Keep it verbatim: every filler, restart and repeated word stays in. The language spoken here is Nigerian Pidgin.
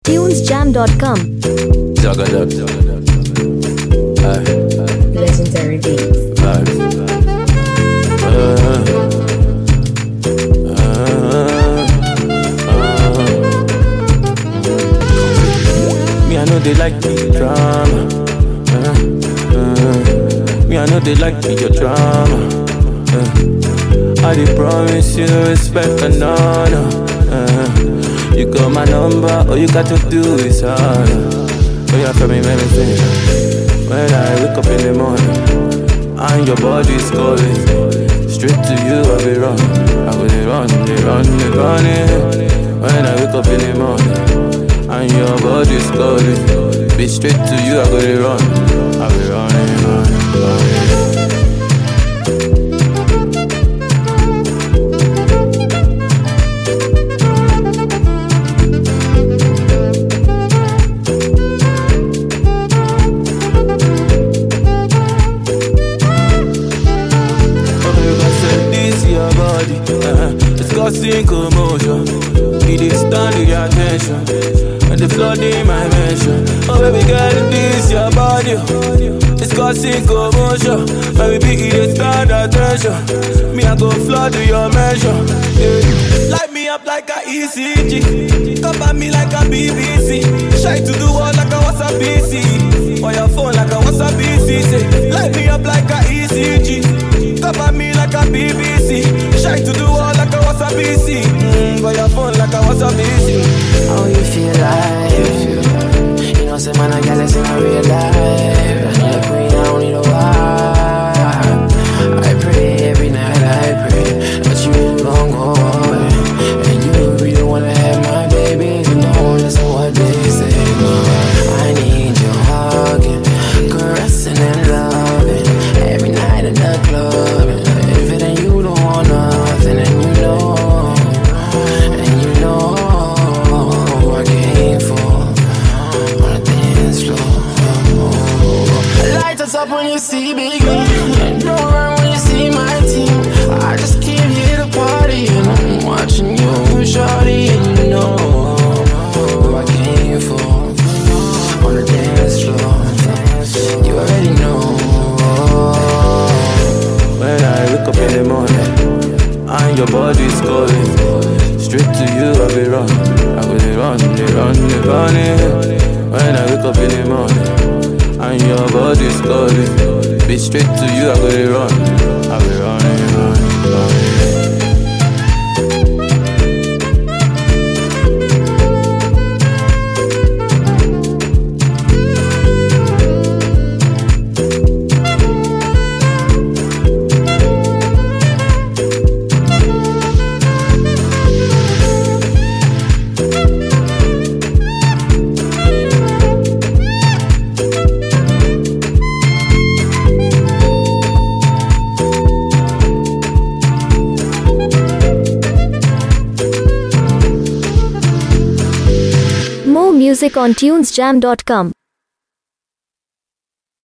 tunes jam dot com. Zagadab, zagadab. Aye, Legendary beats. vibes. Uh, uh, uh. Me, I know they like the drama. Uh, uh. Me, I know they like the your drama. Uh. I did promise you respect and honor. Uh. You got my number, all you got to do is holler. Oh yeah, for me, let me sing. When I wake up in the morning and your body's calling, straight to you I be run. I go they run, they run, they running. When I wake up in the morning and your body's calling, be straight to you I go they run. I be running, running, running. Causing commotion, it is standing your attention, and the flood in my mansion. Oh baby girl, this your body, it's causing commotion. Baby, it is stand attention. Me I go flood to your mansion. Yeah. Light me up like a E C G, cover me like a B B C, shy to the wall like a WhatsApp P C, or your phone like a WhatsApp P C. Say, light me up like a E C G, cover me like a B B C, shy to the wall like a WhatsApp P C, mm, got your phone like a WhatsApp P C. How you feel like? You know, say man, I gotta see my real life. You're queen, I don't need a wife. I pray every night, I pray that you don't go away, and you really wanna have my baby. You don't listen what they say. No, I need you hugging, caressing and loving every night in the club. If it ain't you, don't want nothing, and you know, and you know I came for on the dance floor. Light us up when you see big man, don't run when you see my team. I just came here to party, and I'm watching you, shorty, and you know who I came for on the dance floor. You already know. When I wake up in the morning and your body's calling, straight to you I be run. I go they run, they run, they running. When I wake up in the morning and your body's calling, be straight to you I go they run. I be running, running, running. More music on tunes jam dot com.